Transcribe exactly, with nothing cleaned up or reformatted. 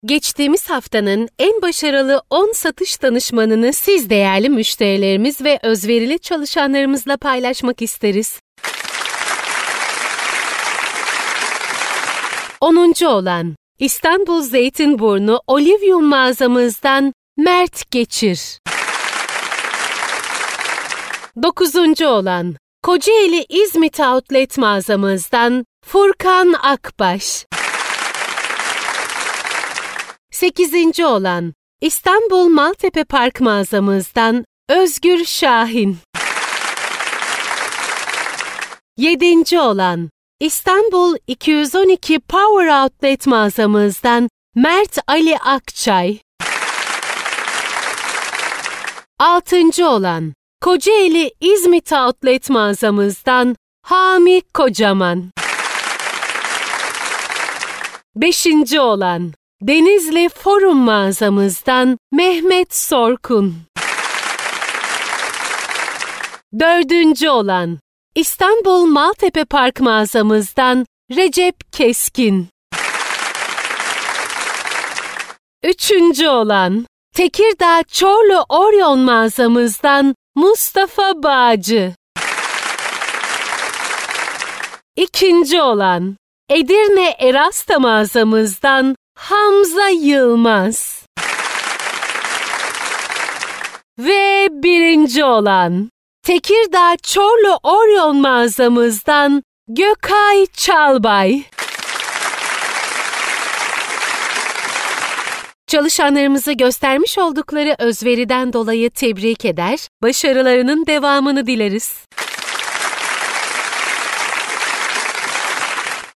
Geçtiğimiz haftanın en başarılı on satış danışmanını siz değerli müşterilerimiz ve özverili çalışanlarımızla paylaşmak isteriz. onuncu olan İstanbul Zeytinburnu Olivium mağazamızdan Mert Geçir. dokuzuncu olan Kocaeli İzmit Outlet mağazamızdan Furkan Akbaş. sekizinci olan İstanbul Maltepe Park mağazamızdan Özgür Şahin. yedinci olan İstanbul iki yüz on iki Power Outlet mağazamızdan Mert Ali Akçay. altıncı olan Kocaeli İzmit Outlet mağazamızdan Hami Kocaman. beşinci olan Denizli Forum mağazamızdan Mehmet Sorkun. dördüncü olan İstanbul Maltepe Park mağazamızdan Recep Keskin. üçüncü olan Tekirdağ Çorlu Orion mağazamızdan Mustafa Bağcı. İkinci olan Edirne Erasta mağazamızdan Hamza Yılmaz. Ve birinci olan Tekirdağ Çorlu Orion mağazamızdan Gökay Çalbay. Çalışanlarımızı göstermiş oldukları özveriden dolayı tebrik eder, başarılarının devamını dileriz.